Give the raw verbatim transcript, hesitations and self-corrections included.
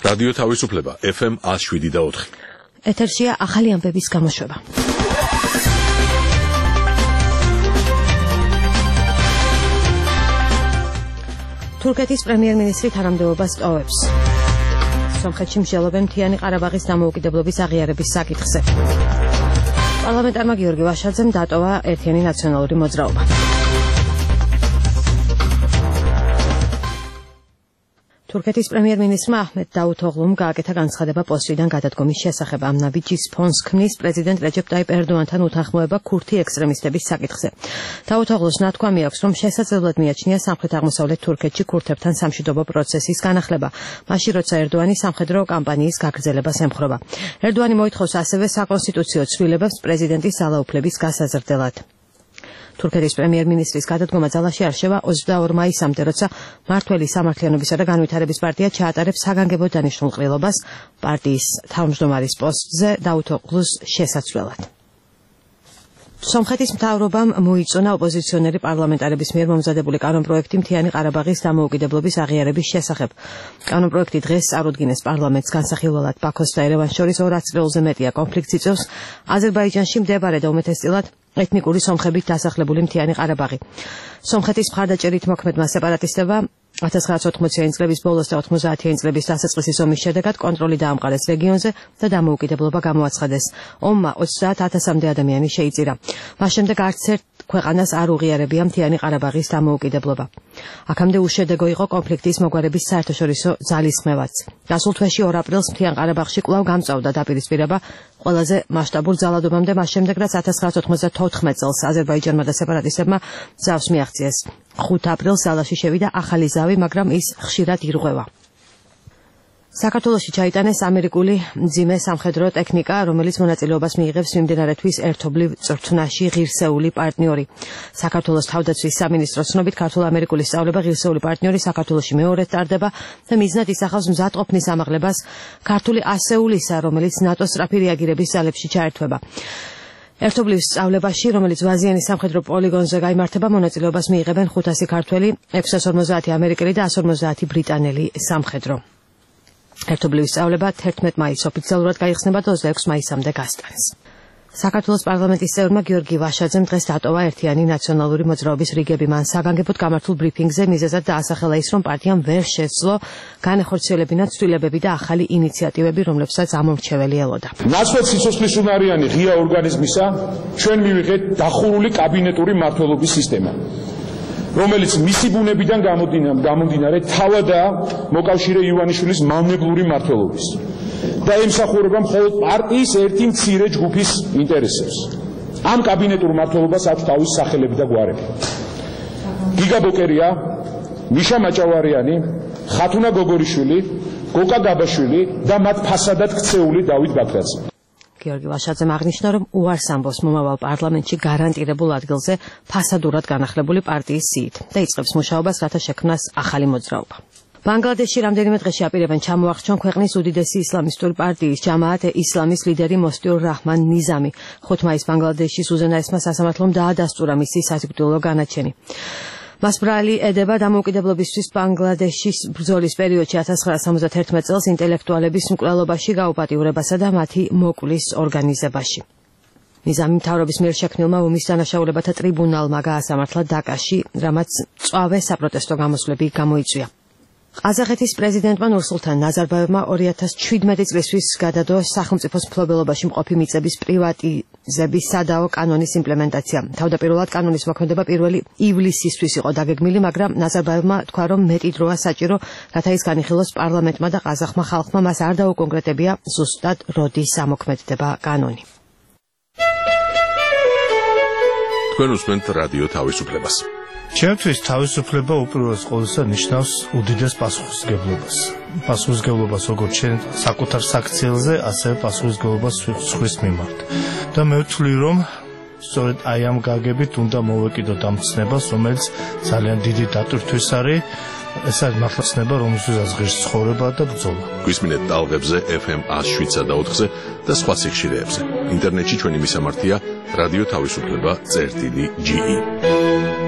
რადიო თავისუფლება ეფ ემ one oh seven და four. ეთერშია ახალი ამბების გამოშვება. თურქეთის პრემიერ-მინისტრი თანამდებობას ტოვებს. სომხეთში მსჯელობენ მთიანი ყარაბაღის დამოუკიდებლობის აღიარების საკითხზე. პარლამენტარმა გიორგი ვაშაძემ დატოვა ერთიანი ნაციონალური მოძრაობა. თურქეთის პრემიერ-მინისტრმა აჰმედ დაუთოღლუმ გააკეთა განცხადება პოსტიდან გადადგომის შესახებ. ამ ნაბიჯის ფონს ქმნის პრეზიდენტ რეჯეპ ტაიპ ერდოანთან უთანხმოება ქურთი ექსტრემისტების საკითხზე. დაუთოღლუს ნათქვამი აქვს, რომ შესაძლებლად მიაჩნია სამხრეთ-აღმოსავლეთ თურქეთში ქურთებთან სამშვიდობო პროცესის განახლება, მაშინ როცა ერდოანი სამხედრო კამპანიის გაგრძელებას ემხრობა. ერდოანი მოითხოვს ასევე საკონსტიტუციო ცვლილებებს პრეზიდენტის ძალაუფლების გასაზრდელად. თურქეთის პრემიერ-მინისტრის გადადგომა ძალაში არჩევა ოცდაორ მაისამდე, როცა მართველი სამართლიანობისა და განვითარების პარტია ჩაატარებს საგანგებო დანიშნულ ყრილობას პარტიის თავმჯდომარის პოსტზე დაუთოღლუს შესაცვლელად. სომხეთის მთავრობამ მოიწონა ოპოზიციონერი პარლამენტარების მიერ მომზადებული კანონპროექტი მთიანი ყარაბაღის დამოუკიდებლობის აღიარების შესახებ. კანონპროექტი დღეს წარუდგინეს პარლამენტს. განსახილველად ბაქოს და ერევანს შორის ორ ათწლეულზე მეტია კონფლიქტს იწვევს აზერბაიჯანში მდებარე და უმეტესწილად ეთნიკური სომხებით დასახლებული მთიანი ყარაბაღი. სომხეთის მხარდაჭერით მოქმედმა სეპარატისტებმა ათას ცხრაასი ოცდაათიანი წლების ბოლოს და ოცდაათიანი წლების დასაწყისის ომის შედეგად კონტროლი დაამყარეს რეგიონზე და დამოუკიდებლობა გამოაცხადეს. ომმა ოცდაათ ათასამდე ადამიანი შეიწირა. მას შემდეგ არც ერთ ქვეყანას არ უღიარებია მთიანი ყარაბაღის დამოუკიდებლობა. აქამდე უშედეგო იყო კონფლიქტის მოგვარების საერთაშორისო ძალისხმევაც. გასულ თვეში ორ აპრილს მთიან ყარაბაღში კვლავ გამწვავდა დაპირისპირება ყველაზე მასშტაბურ ძალადობამდე, მას შემდეგ რაც ათას ცხრაასი ოცდათოთხმეტ წელს აზერბაიჯანმა და სეპარატისტებმა ძავს მიაღწიეს. ხუთ აპრილს ძალაში შევიდა ახალი ზავი, მაგრამ ის ხშირად ირღვევა. საქართველოში ჩაიტანეს ამერიკული მძიმე სამხედრო ტექნიკა, რომელიც მონაწილეობას მიიღებს მიმდინარე თვის ერთობლივ წვრთნაში ღირსეული პარტნიორი. საქართველოს თავდაცვის სამინისტროს ცნობით, ქართულ-ამერიკული სწავლება ღირსეული პარტნიორი საქართველოში მეორედ ტარდება და მიზნად ისახავს მზადყოფნის ამაღლებას ქართული ასეულისა, რომელიც ნატოს სწრაფი რეაგირების ძალებში ჩაერთვება. ერთობლივ სწავლებაში, რომელიც ვაზიანის სამხედრო პოლიგონზე გაიმართება, მონაწილეობას მიიღებენ ხუთასი ქართველი, ექვსას ორმოცდაათი ამერიკელი და ასას ორმოცდაათი ბრიტანელი სამხედრო. ერთობლივი სწავლება თერთმეტ მაისს ოფიციალურად გაიხსნება და ოცდაექვსი მაისამდე გასტანს. საქართველოს პარლამენტის წევრმა გიორგი ვაშაძემ დღეს დატოვა ერთიანი ნაციონალური მოძრაობის რიგები. მან საგანგებოდ გამართულ ბრიფინგზე მიზეზად დაასახელა ის, რომ პარტიამ ვერ შეძლო განეხორციელებინა ცვლილებები და ახალი ინიციატივები, რომლებსაც ამომრჩეველი ელოდა. ნაცვლად სიცოცხლის უნარიანი ღია ორგანიზმისა ჩვენ მივიღეთ დახურული კაბინეტური მმართველობის სისტემა, რომელიც მისი ბუნებიდან გამომდინარე თავადაა მოკავშირე ივანიშვილის მავნებლური მმართველობის და ემსახურება მხოლოდ პარტიის ერთი მცირე ჯგუფის ინტერესებს. ამ კაბინეტურ მმართველობას აქვს თავის სახელები და გვარები. გიგა ბოკერია, მიშა მაჭავარიანი, ხათუნა გოგორიშვილი, გოკა გაბაშვილი და მათ ფასადად ქცეული დავით ბაქრაძე. გიორგი ვაშაძემ აღნიშნა, რომ უარს ამბობს მომავალ პარლამენტში გარანტირებულ ადგილზე ფასადურად განახლებული პარტიის სიით და იწყებს მუშაობას, რათა შექმნას ახალი მოძრაობა. ბანგლადეშში რამდენიმე დღეში აპირებენ ჩამოახჩონ ქვეყნის უდიდესი ისლამისტური პარტიის ჯამაათ ისლამის ლიდერი მოსტიურ რაჰმან ნიზამი. ხუთ მაისს ბანგლადეშის უზენაესმა სასამართლომ დაადასტურა მისი სასიკვდილო განაჩენი. მას ბრალი ედება დამოუკიდებლობისთვის ბანგლადეშის ბრძოლის პერიოდში ათას ცხრაასი სამოცდათერთმეტ წელს ინტელექტუალების მკვლელობაში გაუპატიურებასა და მათი მოკვლის ორგანიზებაში. ნიზამი მთავრობის მიერ შექმნილმა ომის დანაშაულებათა ტრიბუნალმა გაასამართლა დაკაში, რამაც მწვავე საპროტესტო გამოსვლები გამოიწვია. ყაზახეთის პრეზიდენტმა ნურსულთან ნაზარბაევმა ორი ათას შვიდმეტი წლისთვის გადადო სახელმწიფოს მფლობელობაში მყოფი მიწების პრივატიზების სადაო კანონის იმპლემენტაცია. თავდაპირველად კანონის მოქმედება პირველი ივლისისთვის იყო დაგეგმილი, მაგრამ ნაზარბაევმა თქვა, რომ მეტი დროა საჭირო, რათა ის განიხილოს პარლამენტმა და ყაზახმა ხალხმა, მას არ დაუკონკრეტებია ზუსტად როდის ამოქმედდება კანონი. თქვენ უსმენთ რადიო თავისუფლებას. ჩემთვის თავისუფლება უპირველეს ყოვლისა ნიშნავს უდიდეს პასუხისმგებლობას. პასუხისმგებლობას როგორც ჩვენ საკუთარ საქციელზე, ასევე პასუხისმგებლობას სხვის მიმართ. და მე ვთვლი, რომ სწორედ აი ამ გაგებით უნდა მოვეკიდოთ ამ ცნებას, რომელიც ძალიან დიდი დატვირთვის არის. ეს არის მართლა ცნება, რომელსაც ღირს ცხოვრება და ბრძოლა. გვისმინეთ ტალღებზე ეფ ემ one oh seven და four-ზე და სხვა სიხშირეებზე. ინტერნეტში ჩვენი მისამართია რადიო თავისუფლება წერტილი ჯი ი.